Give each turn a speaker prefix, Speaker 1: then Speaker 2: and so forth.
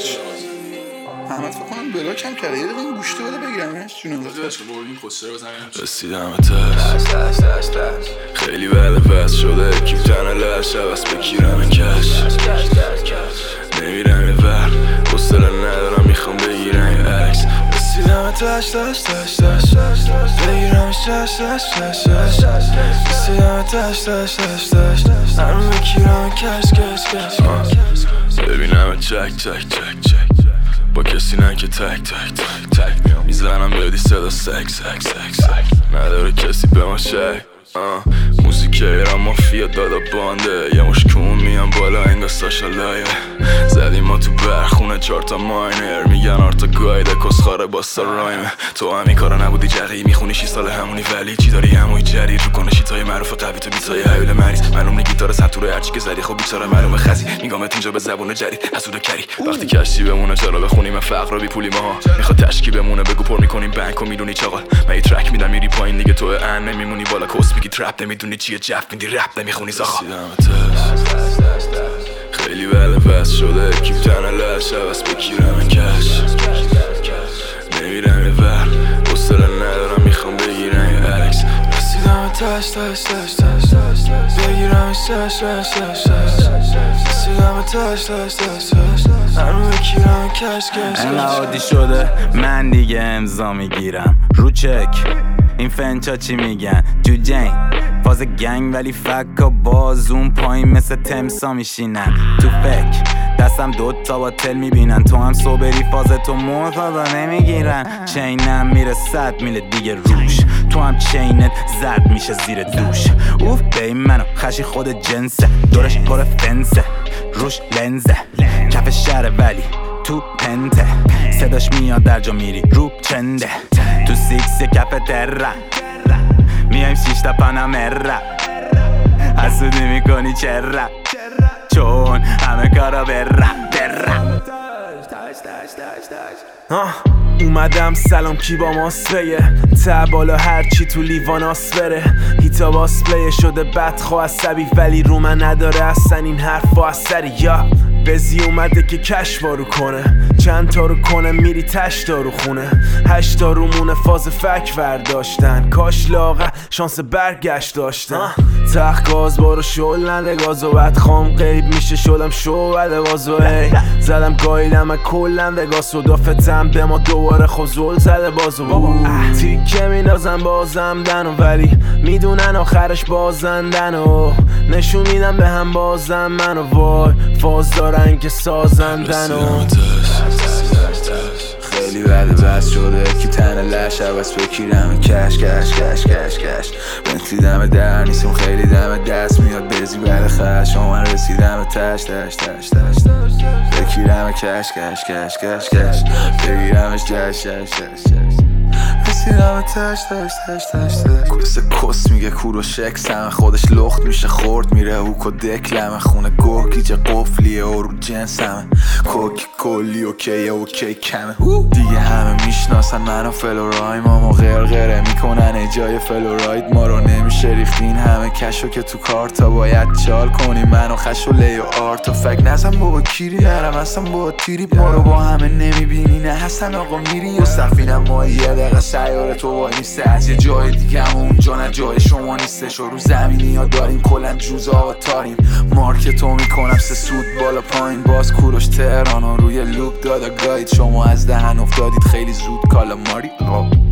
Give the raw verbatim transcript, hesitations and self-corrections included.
Speaker 1: کش. احمد فکر کنم بلاک هم کرده. یه دقیقه این گوشته بده بگیرمش جونم
Speaker 2: داداش بردیم خسرو بزنیم.
Speaker 3: رسیدم تش خیلی بعد بس شده کیف تنه لش عوض بگیرم کش. نمیرم یه ور حوصله ندارم میخوام بگیرم یه عکس. رسیدم تش تش تش تش بگیرمش تش تش تش تش رسیدم تش تش تش تش هرم بگیرم کش کش کش. ببینم چک چک چک چک با کسی نه که تک تک تک تک میزنم بدی صدا سک سک سک سک نداره کسی به ما شک. موزیک ایران مافیا دادا بانده یه مش کون میان بالا انگا ساشا لایه زدیم ما تو برخونه چارتا ماینر میگن آرتا گایده کسخاره باستا رایمه. تو همی کارا نبودی جقیی میخونی شی سال همونی ولی چی داری هموی جریر رو کنه شیتای معروف قوی تو بیتای حیول مریض معلوم نی گیتار سنتوره هرچی که زدی خب بیچاره معلومه خزی میگامت اینجا به زبون جدید حسود کری وقتی کشتی بمونه چرا بخونیم فقر رو بی پولی ماها میخواد تشکی بمونه بگو پر میکنیم بانک و میدونی چاقال من یه ترک میدم میری پایین دیگه تو ان نمیمونی بالا کس میگی ترپ نمیدونی چیه جف میدی رپ نمیخونی زاخا. خیلی بله بس شده کیف تنه لش عوض بگیرم کش. نمیرم یه ور حوصله ندارم میخوام بگیرم یه عکس. رسیدم تش تش تش تش بگیرمش تش تش تش تش رسیدم تش تش تش تش هرم بگیرم کش کش.
Speaker 4: انقدر عادی شده من دیگه امضا میگیرم رو چک. این فنچا چی میگن جو جین فاز گنگ ولی فکا باز اون پایین مثل تمسا میشینن تو فکر دستم دوتا با تل میبینن تو هم صبری فاز تو مرتضا نمیگیرن. چینم میره صد میله دیگه روش تو هم چینت زد میشه زیر دوش. اوف بی منو خشی خود جنسه دورش پر فنسه روش لنزه کف شهره ولی تو پنته صداش میاد در جا میری رو چنده تو سیکس کف تره میایم شیشتا پانامره حسودی میکنی چرا چون همه کارا بره بره.
Speaker 5: اومدم سلام کی با ماسفیه تا بالا هرچی تو لیوان آسفره هیتا باسپلیه شده بدخوا عصبی ولی رو من نداره اصلا این حرف و اثری یا بزی اومده که کش وارو کنه چند تا رو کنه میری تش دارو خونه هشتا رو مونه فاز فک ورداشتن کاش لاغه شانس برگشت داشتن تخت گاز بارو شل نده گازو بد خام قیب میشه شدم شو بده بازو هی زدم گایدم و کلم وگاس و دافتم به ما دوباره خوزول زده بازو تیکه میندازم بازم دنو ولی میدونن آخرش بازندن و نشون میدم به هم بازم منو وای فاز دارن که سازندن و
Speaker 3: خیلی بعد بس شده که تنه لش عوض بگیرم کش کش کش کش کش بنتلی دم در نیستم خیلی دم دست میاد بزی بعد خش من رسیدم تش تش تش تش بگیرم کش کش کش کش کش بگیرمش جش جش جش رسیدم تش تش تش تش کس کس میگه کور و شکس همه خودش لخت میشه خورد میره هوک و دکلمه خونه گوه گیجه قفلیه و رو جنس همه کوک کلی اوکیه اوکی کمه دیگه همه میشناسن منو فلورایم ما غرغره میکنن ایجای فلوراید ما رو نمیشه ریختین همه کشو که تو کارتا باید چال کنیم منو خش و لی و آرت و فک نزم بابا کیری نرم هستم با تیری ما رو با همه نمیبینی نه هستن آقا میری و سفینم ما یه دقیقه سیاره تو وای نیسته از یه جای دیگه هم اونجا نه جای شما نیستش و رو زمینی ها داریم کلن جوزا و تاریم مارکتو میکنم سه سود بالا پایین باز کوروش تهران روی لوب دادا گاید شما از دهن افتادید خیلی زود کالا ماری